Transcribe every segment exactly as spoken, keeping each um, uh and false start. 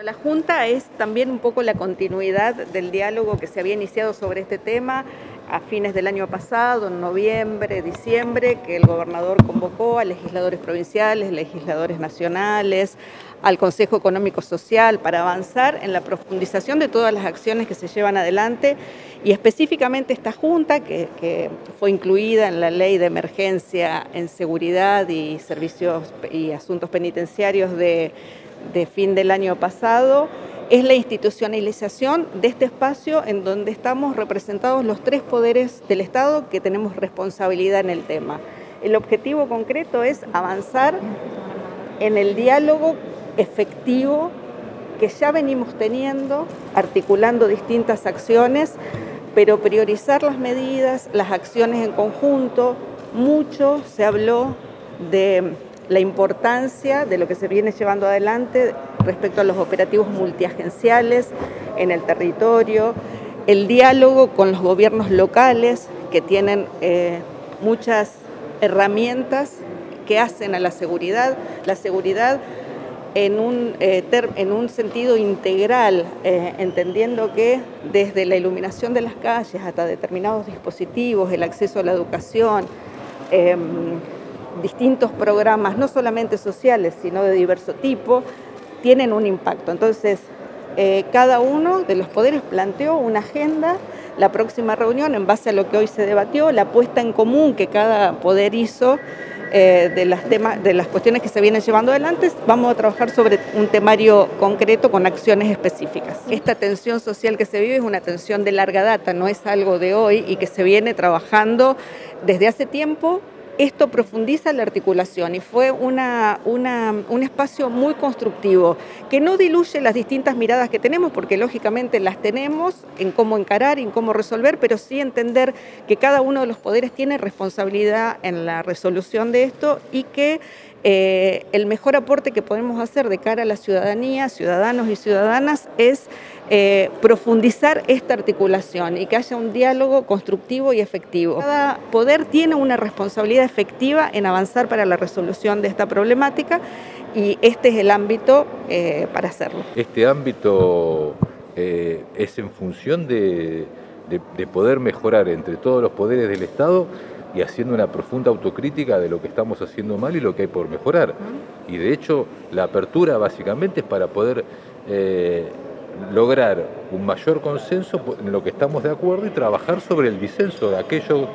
La Junta es también un poco la continuidad del diálogo que se había iniciado sobre este tema a fines del año pasado, en noviembre, diciembre, que el gobernador convocó a legisladores provinciales, legisladores nacionales, al Consejo Económico Social para avanzar en la profundización de todas las acciones que se llevan adelante y específicamente esta Junta que, que fue incluida en la Ley de Emergencia en Seguridad y Servicios y Asuntos Penitenciarios de de fin del año pasado, es la institucionalización de este espacio en donde estamos representados los tres poderes del Estado que tenemos responsabilidad en el tema. El objetivo concreto es avanzar en el diálogo efectivo que ya venimos teniendo, articulando distintas acciones, pero priorizar las medidas, las acciones en conjunto. Mucho se habló de la importancia de lo que se viene llevando adelante respecto a los operativos multiagenciales en el territorio, el diálogo con los gobiernos locales que tienen eh, muchas herramientas que hacen a la seguridad, la seguridad en un, eh, ter, en un sentido integral, eh, entendiendo que desde la iluminación de las calles hasta determinados dispositivos, el acceso a la educación, eh, distintos programas, no solamente sociales, sino de diverso tipo, tienen un impacto. Entonces, eh, cada uno de los poderes planteó una agenda, la próxima reunión, en base a lo que hoy se debatió, la puesta en común que cada poder hizo eh, de, las temas, de las cuestiones que se vienen llevando adelante. Vamos a trabajar sobre un temario concreto con acciones específicas. Esta tensión social que se vive es una tensión de larga data, no es algo de hoy y que se viene trabajando desde hace tiempo. Esto profundiza la articulación y fue una, una, un espacio muy constructivo que no diluye las distintas miradas que tenemos, porque lógicamente las tenemos en cómo encarar y en cómo resolver, pero sí entender que cada uno de los poderes tiene responsabilidad en la resolución de esto y que eh, el mejor aporte que podemos hacer de cara a la ciudadanía, ciudadanos y ciudadanas, es Eh, profundizar esta articulación y que haya un diálogo constructivo y efectivo. Cada poder tiene una responsabilidad efectiva en avanzar para la resolución de esta problemática y este es el ámbito eh, para hacerlo. Este ámbito eh, es en función de, de, de poder mejorar entre todos los poderes del Estado y haciendo una profunda autocrítica de lo que estamos haciendo mal y lo que hay por mejorar. Y de hecho la apertura básicamente es para poder eh, lograr un mayor consenso en lo que estamos de acuerdo y trabajar sobre el disenso de aquello,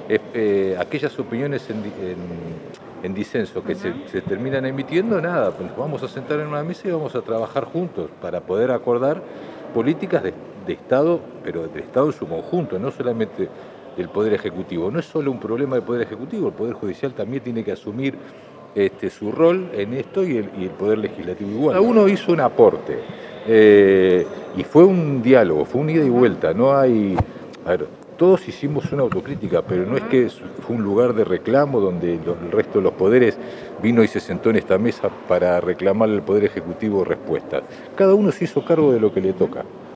eh, aquellas opiniones en, en, en disenso que uh-huh. se, se terminan emitiendo. Nada, pues nos vamos a sentar en una mesa y vamos a trabajar juntos para poder acordar políticas de, de Estado, pero del Estado en su conjunto, no solamente del Poder Ejecutivo. No es solo un problema del Poder Ejecutivo, el Poder Judicial también tiene que asumir este, su rol en esto y el, y el Poder Legislativo igual. Cada uno hizo un aporte. Eh, y fue un diálogo, fue un ida y vuelta, no hay, a ver, todos hicimos una autocrítica, pero no es que fue un lugar de reclamo donde el resto de los poderes vino y se sentó en esta mesa para reclamarle al Poder Ejecutivo respuestas. Cada uno se hizo cargo de lo que le toca.